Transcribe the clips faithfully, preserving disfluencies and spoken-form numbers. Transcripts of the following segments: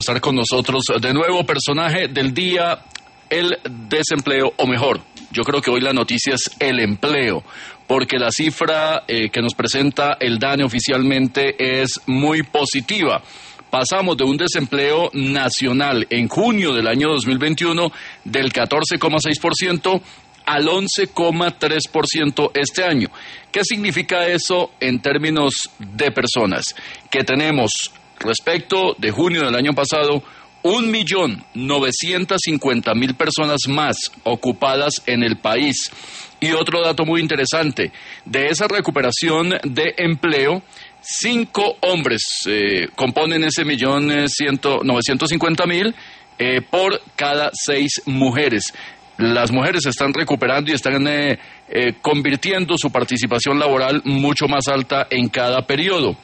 Estar con nosotros de nuevo, personaje del día, el desempleo, o mejor, yo creo que hoy la noticia es el empleo, porque la cifra eh, que nos presenta el DANE oficialmente es muy positiva. Pasamos de un desempleo nacional en junio del año dos mil veintiuno del catorce coma seis por ciento al once coma tres por ciento este año. ¿Qué significa eso en términos de personas? Que tenemos, respecto de junio del año pasado, un millón novecientos cincuenta mil personas más ocupadas en el país. Y otro dato muy interesante, de esa recuperación de empleo, cinco hombres eh, componen ese millón eh, novecientos cincuenta mil eh, por cada seis mujeres. Las mujeres se están recuperando y están eh, eh, convirtiendo su participación laboral mucho más alta en cada periodo.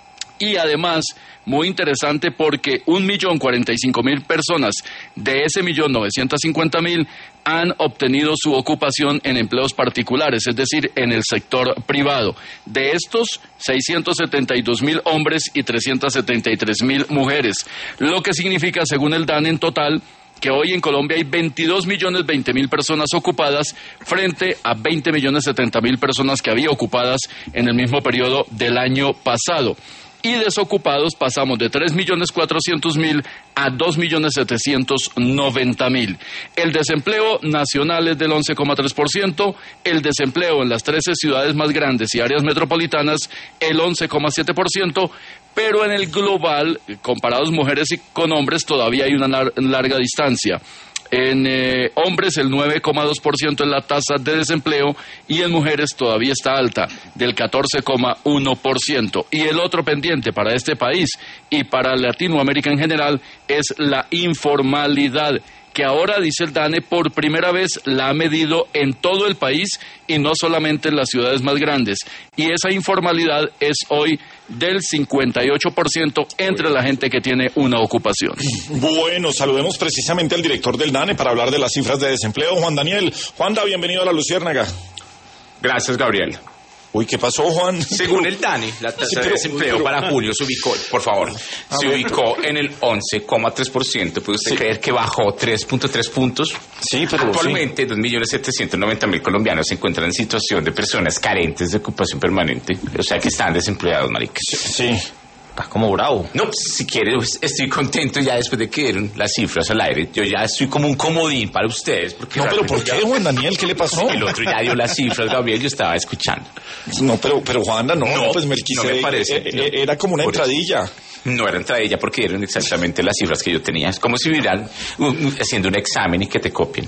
Y además, muy interesante porque un millón cuarenta y cinco mil personas de ese millón novecientos cincuenta mil han obtenido su ocupación en empleos particulares, es decir, en el sector privado. De estos, seiscientos setenta y dos mil hombres y trescientos setenta y tres mil mujeres, lo que significa, según el DANE, en total, que hoy en Colombia hay veintidós millones veinte mil personas ocupadas frente a veinte millones setenta mil personas que había ocupadas en el mismo periodo del año pasado. Y desocupados pasamos de tres millones cuatrocientos mil a dos millones setecientos noventa mil. El desempleo nacional es del once coma tres por ciento, el desempleo en las trece ciudades más grandes y áreas metropolitanas el once coma siete por ciento, pero en el global, comparados mujeres y con hombres, todavía hay una lar- larga distancia. En eh, hombres el nueve coma dos por ciento es la tasa de desempleo y en mujeres todavía está alta, del catorce coma uno por ciento. Y el otro pendiente para este país y para Latinoamérica en general es la informalidad, que ahora, dice el DANE, por primera vez la ha medido en todo el país y no solamente en las ciudades más grandes. Y esa informalidad es hoy del cincuenta y ocho por ciento entre la gente que tiene una ocupación. Bueno, saludemos precisamente al director del DANE para hablar de las cifras de desempleo, Juan Daniel. Juanda, bienvenido a La Luciérnaga. Gracias, Gabriel. Uy, ¿qué pasó, Juan? Según el DANE, la tasa sí, pero, de desempleo pero... para julio se ubicó, por favor, a se ver. ubicó en el once coma tres por ciento. ¿Puede usted sí. creer que bajó tres punto tres puntos? Sí, pero actualmente sí. dos millones setecientos noventa mil colombianos se encuentran en situación de personas carentes de ocupación permanente, o sea que están desempleados, marica. Sí. Estás como bravo. No, pues, si quieres, estoy contento ya después de que dieron las cifras al aire. Yo ya estoy como un comodín para ustedes. Porque no, pero ¿por qué, ya... Juan Daniel? ¿Qué le pasó? El otro ya dio las cifras, Gabriel, yo estaba escuchando. No, pero, pero Juanda, no, no pues Melquisedec, no me parece. Eh, no. Era como una Por entradilla. Eso. No era entradilla porque dieron exactamente las cifras que yo tenía. Es como si estuvieran haciendo un examen y que te copien.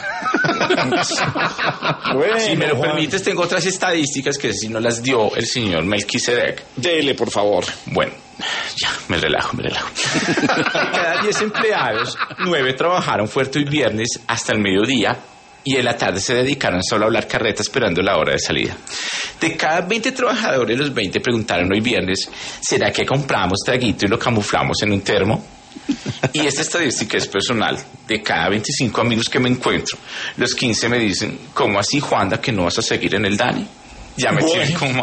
Bueno, si me lo Juan. permites, tengo otras estadísticas que si no las dio el señor Melquisedec. Dele, por favor. Bueno, ya, me relajo, me relajo. De cada diez empleados, nueve trabajaron fuerte hoy viernes hasta el mediodía y en la tarde se dedicaron solo a hablar carreta esperando la hora de salida. De cada veinte trabajadores, los veinte preguntaron hoy viernes, ¿será que compramos traguito y lo camuflamos en un termo? Y esta estadística es personal. De cada veinticinco amigos que me encuentro, los quince me dicen, ¿cómo así, Juanda, que no vas a seguir en el DANE? Ya me bueno. tienen como